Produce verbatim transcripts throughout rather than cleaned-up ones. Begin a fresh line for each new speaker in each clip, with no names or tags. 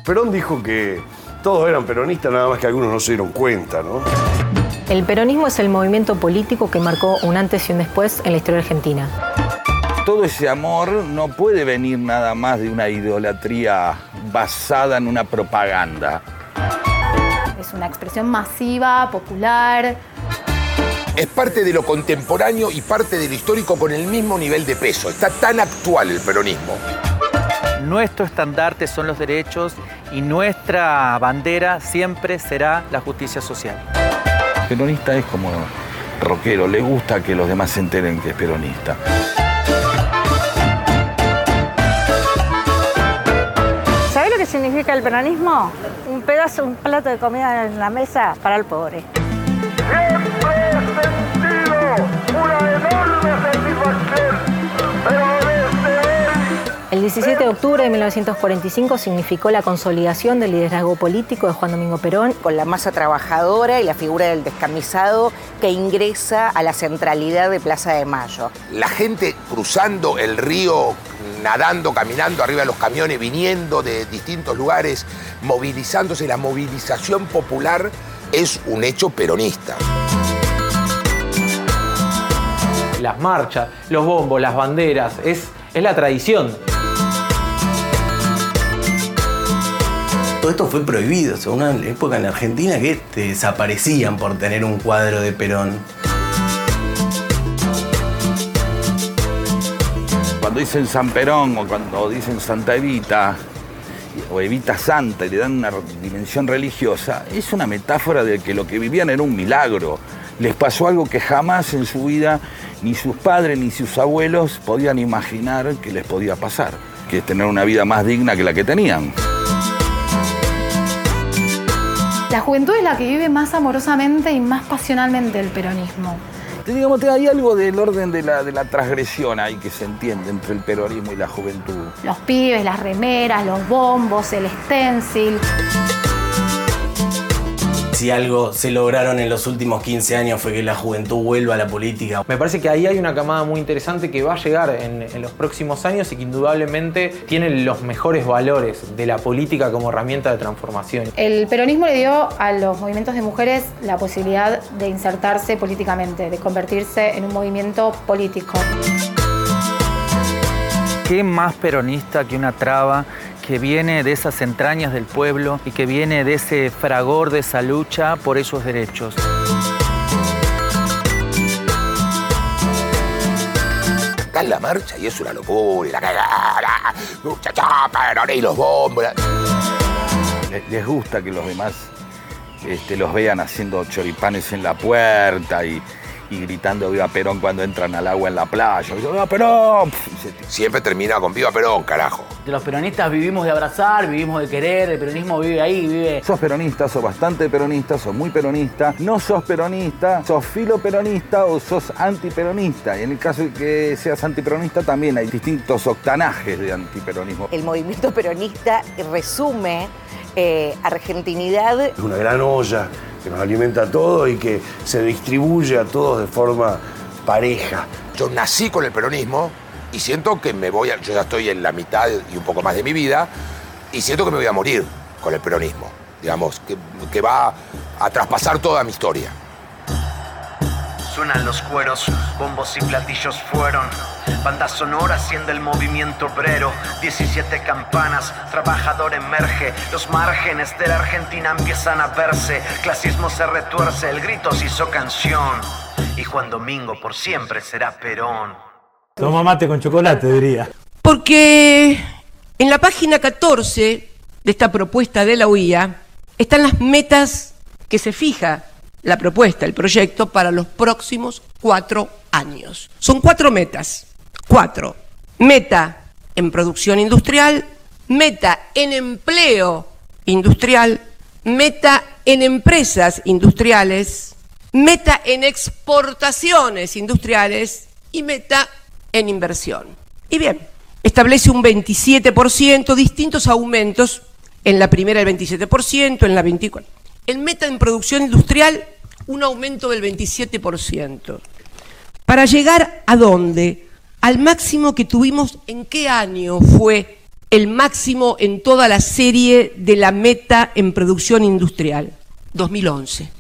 Perón dijo que todos eran peronistas, nada más que algunos no se dieron cuenta, ¿no?
El peronismo es el movimiento político que marcó un antes y un después en la historia argentina.
Todo ese amor no puede venir nada más de una idolatría basada en una propaganda.
Es una expresión masiva, popular.
Es parte de lo contemporáneo y parte de lo histórico con el mismo nivel de peso. Está tan actual el peronismo.
Nuestro estandarte son los derechos y nuestra bandera siempre será la justicia social.
El peronista es como rockero, le gusta que los demás se enteren que es peronista.
¿Sabés lo que significa el peronismo? Un pedazo, un plato de comida en la mesa para el pobre.
Siempre he sentido una enorme satisfacción, pero desde hoy...
El diecisiete de octubre de mil novecientos cuarenta y cinco significó la consolidación del liderazgo político de Juan Domingo Perón.
Con la masa trabajadora y la figura del descamisado que ingresa a la centralidad de Plaza de Mayo.
La gente cruzando el río, nadando, caminando arriba de los camiones, viniendo de distintos lugares, movilizándose. La movilización popular es un hecho peronista.
Las marchas, los bombos, las banderas, es, es la tradición.
Todo esto fue prohibido, o sea, una época en Argentina que te desaparecían por tener un cuadro de Perón.
Cuando dicen San Perón o cuando dicen Santa Evita o Evita Santa y le dan una dimensión religiosa, es una metáfora de que lo que vivían era un milagro. Les pasó algo que jamás en su vida ni sus padres ni sus abuelos podían imaginar que les podía pasar, que es tener una vida más digna que la que tenían.
La juventud es la que vive más amorosamente y más pasionalmente el peronismo.
Digamos, hay algo del orden de la, de la transgresión ahí que se entiende entre el peronismo y la juventud.
Los pibes, las remeras, los bombos, el stencil.
Si algo se lograron en los últimos quince años fue que la juventud vuelva a la política.
Me parece que ahí hay una camada muy interesante que va a llegar en, en los próximos años y que indudablemente tiene los mejores valores de la política como herramienta de transformación.
El peronismo le dio a los movimientos de mujeres la posibilidad de insertarse políticamente, de convertirse en un movimiento político.
¿Qué más peronista que una traba que viene de esas entrañas del pueblo y que viene de ese fragor de esa lucha por esos derechos?
Acá en la marcha y es una locura, y la cagada, muchacha, y los bombos.
Les, les gusta que los demás este, los vean haciendo choripanes en la puerta y, y gritando Viva Perón cuando entran al agua en la playa. ¡Viva Perón!
Siempre termina con Viva Perón, carajo.
Los peronistas vivimos de abrazar, vivimos de querer, el peronismo vive ahí, vive...
Sos peronista, sos bastante peronista, sos muy peronista, no sos peronista, sos filoperonista o sos antiperonista. Y en el caso de que seas antiperonista también hay distintos octanajes de antiperonismo.
El movimiento peronista resume eh, argentinidad.
Es una gran olla que nos alimenta a todos y que se distribuye a todos de forma pareja.
Yo nací con el peronismo y siento que me voy a... Yo ya estoy en la mitad y un poco más de mi vida y siento que me voy a morir con el peronismo. Digamos, que, que va a traspasar toda mi historia.
Suenan los cueros, bombos y platillos fueron banda sonora haciendo el movimiento obrero. diecisiete campanas, trabajador emerge. Los márgenes de la Argentina empiezan a verse. Clasismo se retuerce, el grito se hizo canción. Y Juan Domingo por siempre será Perón.
Toma mate con chocolate, diría.
Porque en la página catorce de esta propuesta de la U I A están las metas que se fija la propuesta, el proyecto, para los próximos cuatro años. Son cuatro metas. Cuatro. Meta en producción industrial, meta en empleo industrial, meta en empresas industriales, meta en exportaciones industriales y meta en inversión. Y bien, establece un veintisiete por ciento, distintos aumentos, en la primera el veintisiete por ciento, en la veinticuatro por ciento. En meta en producción industrial, un aumento del veintisiete por ciento. ¿Para llegar a dónde? Al máximo que tuvimos, ¿en qué año fue el máximo en toda la serie de la meta en producción industrial, dos mil once.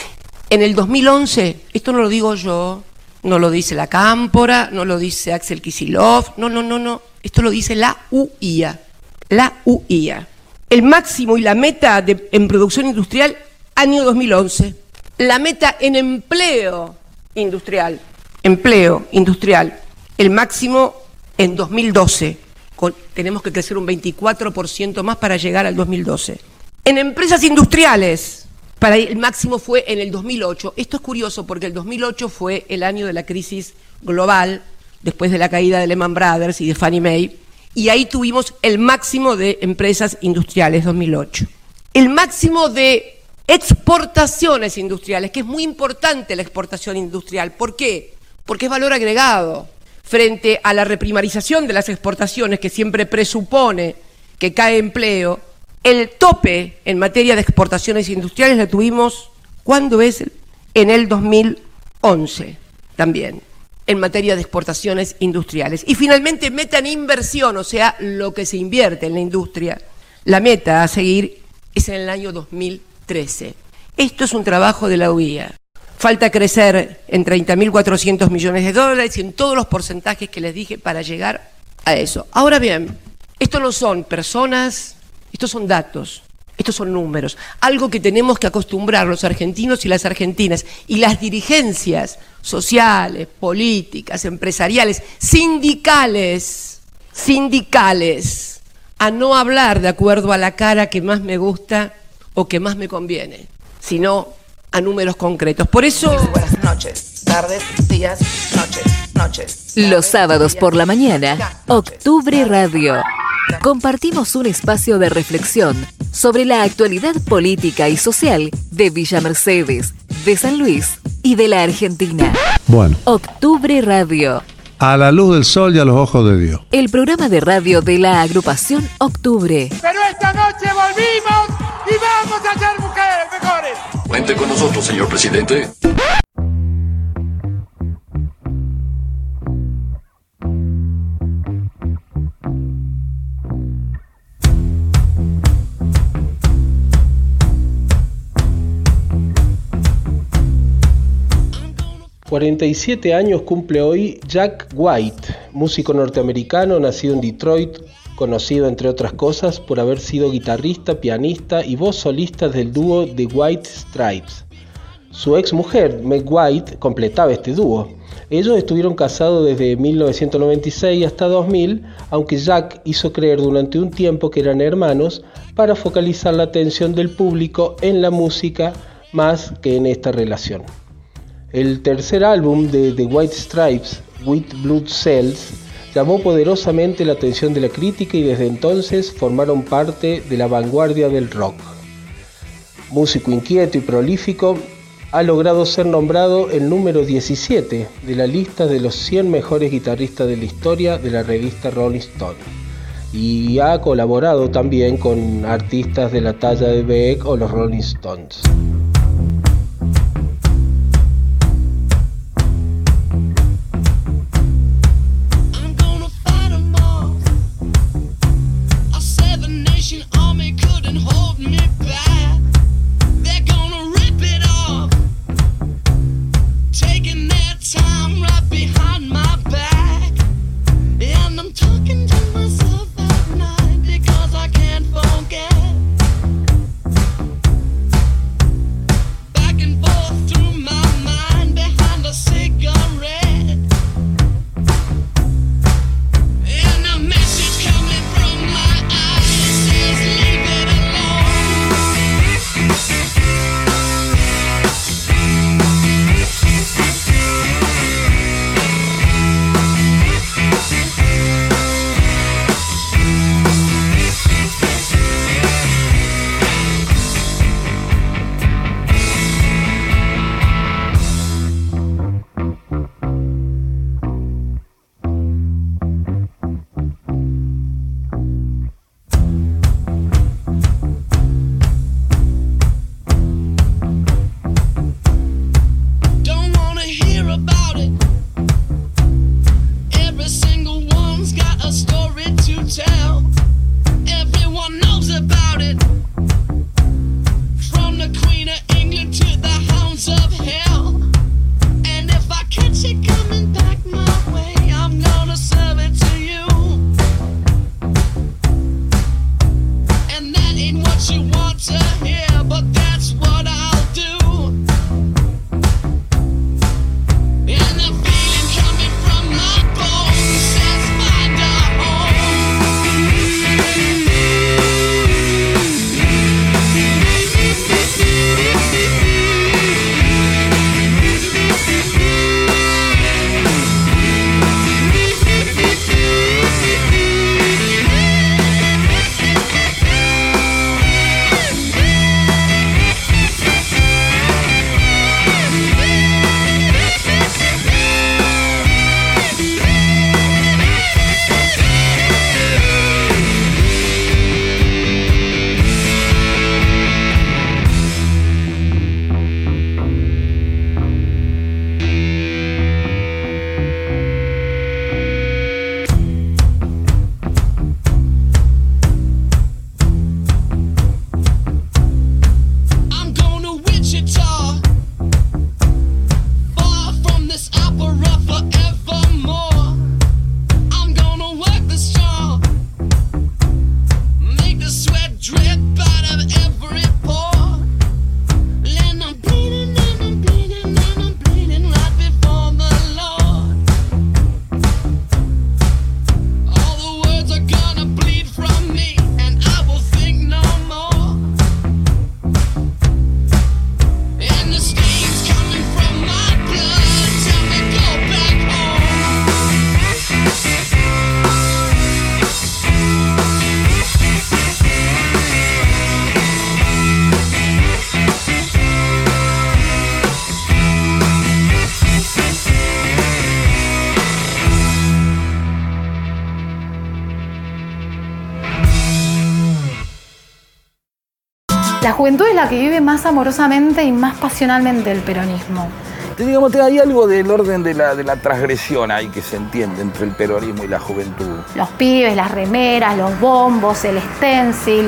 En el dos mil once, esto no lo digo yo, no lo dice la Cámpora, no lo dice Axel Kicillof, no, no, no, no, esto lo dice la U I A, la U I A. El máximo y la meta de, en producción industrial, año dos mil once. La meta en empleo industrial, empleo industrial, el máximo en dos mil doce. Con, tenemos que crecer un veinticuatro por ciento más para llegar al dos mil doce. En empresas industriales, para el máximo fue en el dos mil ocho. Esto es curioso porque el dos mil ocho fue el año de la crisis global, después de la caída de Lehman Brothers y de Fannie Mae, y ahí tuvimos el máximo de empresas industriales, dos mil ocho. El máximo de exportaciones industriales, que es muy importante la exportación industrial. ¿Por qué? Porque es valor agregado. Frente a la reprimarización de las exportaciones, que siempre presupone que cae empleo, el tope en materia de exportaciones industriales la tuvimos, ¿cuándo es? En el dos mil once también, en materia de exportaciones industriales. Y finalmente, meta en inversión, o sea, lo que se invierte en la industria, la meta a seguir es en el año dos mil trece. Esto es un trabajo de la U I A. Falta crecer en treinta mil cuatrocientos millones de dólares y en todos los porcentajes que les dije para llegar a eso. Ahora bien, esto no son personas, estos son datos, estos son números. Algo que tenemos que acostumbrar los argentinos y las argentinas y las dirigencias sociales, políticas, empresariales, sindicales, sindicales, a no hablar de acuerdo a la cara que más me gusta o que más me conviene, sino a números concretos. Por eso...
Buenas noches, tardes, días, noches, noches.
Los sábados por la mañana, Octubre Radio. Compartimos un espacio de reflexión sobre la actualidad política y social de Villa Mercedes, de San Luis y de la Argentina.
Bueno.
Octubre Radio.
A la luz del sol y a los ojos de Dios.
El programa de radio de la agrupación Octubre.
Pero esta noche volvimos y vamos a ser mujeres mejores.
Cuente con nosotros, señor presidente.
cuarenta y siete años cumple hoy Jack White, músico norteamericano nacido en Detroit, conocido entre otras cosas por haber sido guitarrista, pianista y voz solista del dúo The White Stripes. Su ex mujer, Meg White, completaba este dúo. Ellos estuvieron casados desde mil novecientos noventa y seis hasta dos mil, aunque Jack hizo creer durante un tiempo que eran hermanos para focalizar la atención del público en la música más que en esta relación. El tercer álbum de The White Stripes, With Blood Cells, llamó poderosamente la atención de la crítica y desde entonces formaron parte de la vanguardia del rock. Músico inquieto y prolífico, ha logrado ser nombrado el número diecisiete de la lista de los cien mejores guitarristas de la historia de la revista Rolling Stone y ha colaborado también con artistas de la talla de Beck o los Rolling Stones.
La juventud es la que vive más amorosamente y más pasionalmente el peronismo.
Digamos, hay algo del orden de la, de la transgresión ahí que se entiende entre el peronismo y la juventud.
Los pibes, las remeras, los bombos, el stencil.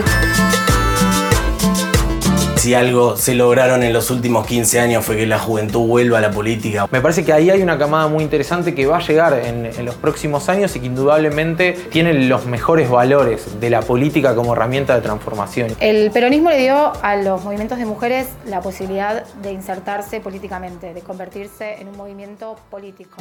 Si algo se lograron en los últimos quince años fue que la juventud vuelva a la política.
Me parece que ahí hay una camada muy interesante que va a llegar en, en los próximos años y que indudablemente tiene los mejores valores de la política como herramienta de transformación.
El peronismo le dio a los movimientos de mujeres la posibilidad de insertarse políticamente, de convertirse en un movimiento político.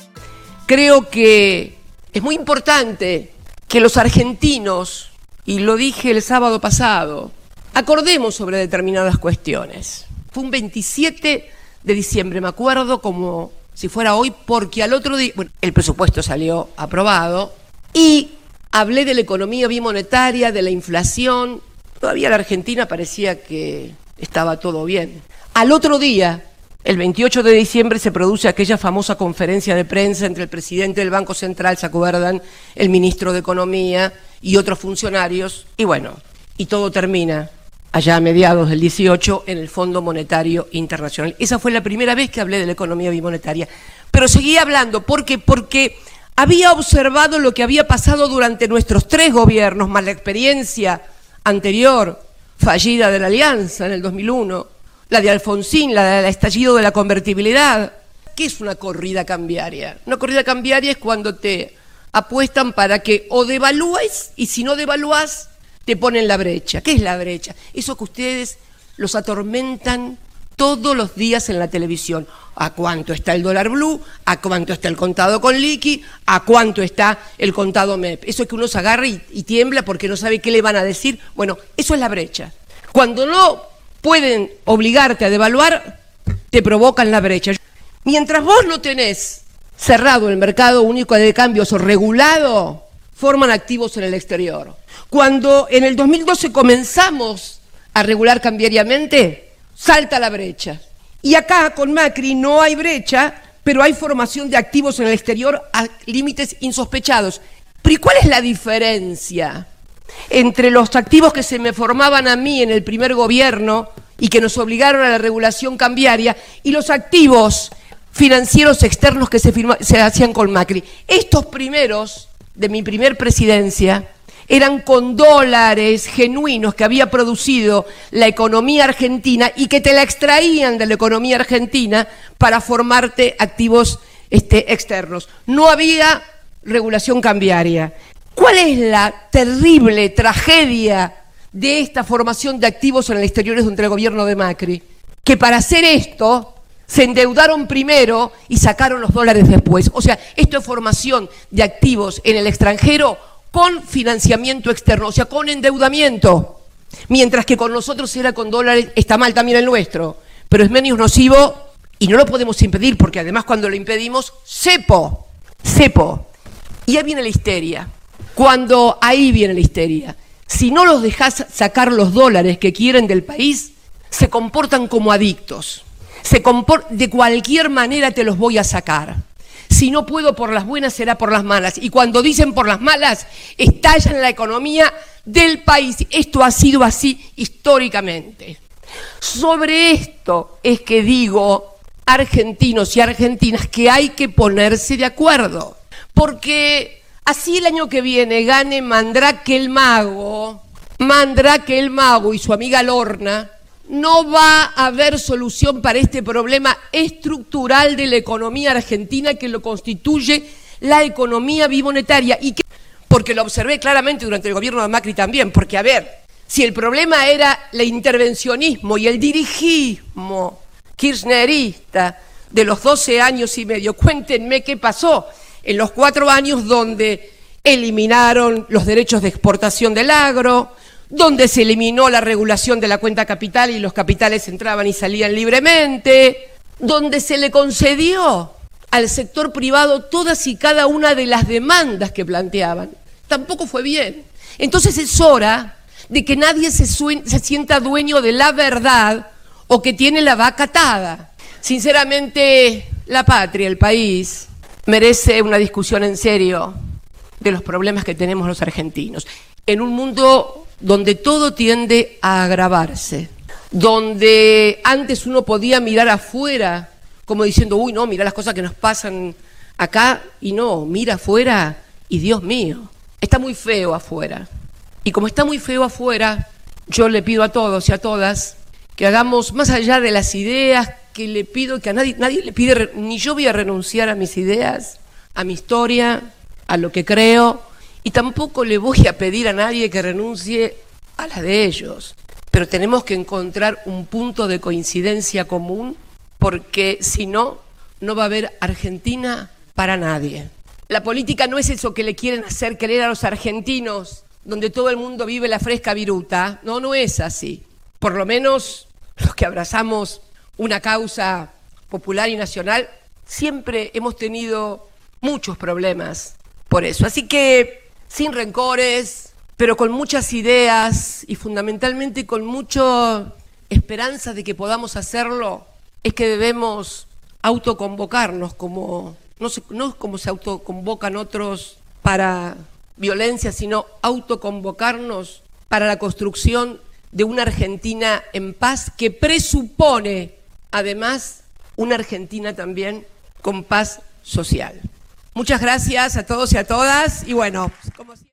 Creo que es muy importante que los argentinos, y lo dije el sábado pasado, acordemos sobre determinadas cuestiones. Fue un veintisiete de diciembre, me acuerdo como si fuera hoy, porque al otro día, bueno, el presupuesto salió aprobado y hablé de la economía bimonetaria, de la inflación. Todavía la Argentina parecía que estaba todo bien. Al otro día, el veintiocho de diciembre, se produce aquella famosa conferencia de prensa entre el presidente del Banco Central, ¿se acuerdan?, el ministro de Economía y otros funcionarios, y bueno, y todo termina allá a mediados del dieciocho, en el Fondo Monetario Internacional. Esa fue la primera vez que hablé de la economía bimonetaria. Pero seguí hablando, ¿por qué? Porque había observado lo que había pasado durante nuestros tres gobiernos, más la experiencia anterior, fallida de la Alianza en el dos mil uno, la de Alfonsín, la del estallido de la convertibilidad. ¿Qué es una corrida cambiaria? Una corrida cambiaria es cuando te apuestan para que o devalúes, y si no devalúas, te ponen la brecha. ¿Qué es la brecha? Eso que ustedes los atormentan todos los días en la televisión. ¿A cuánto está el dólar blue? ¿A cuánto está el contado con liqui? ¿A cuánto está el contado M E P? Eso es que uno se agarra y, y tiembla porque no sabe qué le van a decir. Bueno, eso es la brecha. Cuando no pueden obligarte a devaluar, te provocan la brecha. Mientras vos no tenés cerrado el mercado único de cambios o regulado, forman activos en el exterior. Cuando en el dos mil doce comenzamos a regular cambiariamente, salta la brecha. Y acá con Macri no hay brecha, pero hay formación de activos en el exterior a límites insospechados. Pero ¿y cuál es la diferencia entre los activos que se me formaban a mí en el primer gobierno y que nos obligaron a la regulación cambiaria y los activos financieros externos que se, firma, se hacían con Macri? Estos primeros, de mi primer presidencia, eran con dólares genuinos que había producido la economía argentina y que te la extraían de la economía argentina para formarte activos este, externos. No había regulación cambiaria. ¿Cuál es la terrible tragedia de esta formación de activos en el exterior durante el gobierno de Macri? Que para hacer esto se endeudaron primero y sacaron los dólares después. O sea, esto es formación de activos en el extranjero con financiamiento externo, o sea, con endeudamiento. Mientras que con nosotros era con dólares, está mal también el nuestro, pero es menos nocivo y no lo podemos impedir, porque además cuando lo impedimos, cepo, cepo. Y ahí viene la histeria. Cuando ahí viene la histeria. Si no los dejás sacar los dólares que quieren del país, se comportan como adictos. Se compor- de cualquier manera te los voy a sacar. Si no puedo por las buenas, será por las malas. Y cuando dicen por las malas, estallan la economía del país. Esto ha sido así históricamente. Sobre esto es que digo, argentinos y argentinas, que hay que ponerse de acuerdo. Porque así el año que viene gane Mandrake el Mago, Mandrake el Mago y su amiga Lorna, no va a haber solución para este problema estructural de la economía argentina que lo constituye la economía bimonetaria. Y que, porque lo observé claramente durante el gobierno de Macri también, porque a ver, si el problema era el intervencionismo y el dirigismo kirchnerista de los doce años y medio, cuéntenme qué pasó en los cuatro años donde eliminaron los derechos de exportación del agro, donde se eliminó la regulación de la cuenta capital y los capitales entraban y salían libremente, donde se le concedió al sector privado todas y cada una de las demandas que planteaban. Tampoco fue bien. Entonces es hora de que nadie se, se sienta dueño de la verdad o que tiene la vaca atada. Sinceramente, la patria, el país, merece una discusión en serio de los problemas que tenemos los argentinos. En un mundo donde todo tiende a agravarse, donde antes uno podía mirar afuera como diciendo, uy, no, mira las cosas que nos pasan acá, y no, mira afuera y Dios mío, está muy feo afuera. Y como está muy feo afuera, yo le pido a todos y a todas que hagamos más allá de las ideas, que le pido que a nadie, nadie le pide, ni yo voy a renunciar a mis ideas, a mi historia, a lo que creo, y tampoco le voy a pedir a nadie que renuncie a la de ellos. Pero tenemos que encontrar un punto de coincidencia común, porque si no, no va a haber Argentina para nadie. La política no es eso que le quieren hacer creer a los argentinos, donde todo el mundo vive la fresca viruta. No, no es así. Por lo menos los que abrazamos una causa popular y nacional, siempre hemos tenido muchos problemas por eso. Así que, sin rencores, pero con muchas ideas y fundamentalmente con mucha esperanza de que podamos hacerlo, es que debemos autoconvocarnos, como no, se, no como se autoconvocan otros para violencia, sino autoconvocarnos para la construcción de una Argentina en paz, que presupone, además, una Argentina también con paz social. Muchas gracias a todos y a todas, y bueno, como